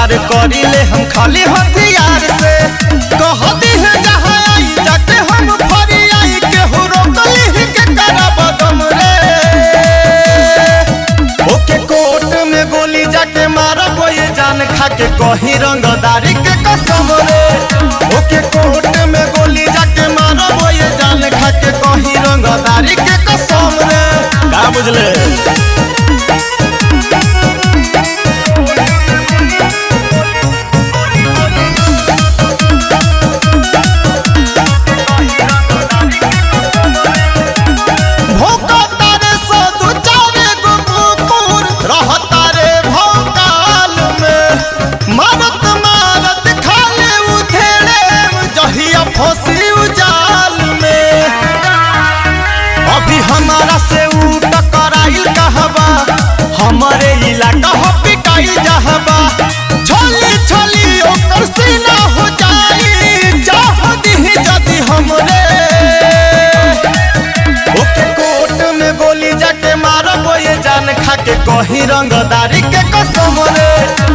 प्यार करी ले हम खाली हथियार से। कहती है जहाँ आई जाके हम फरी आई केहू रोकली के करब दम रे। ओके कोर्ट में गोली जाके मारब ये जान खा के कही रंगदारी के कसम रे। ओके कोर्ट में गोली जाके मारब ये जान खा के कही रंगदारी के कसम रे। का बुझले? हमारा से ऊ टकराइल कहबा हमारे इलाका हो पिटाइल जहबा। छोली छोली ओकर सीना हो जाई चाह दी जदी हमरे। ओके कोर्ट में गोली जाके मारब ये जान खा के कही रंगदारी के कसम रे।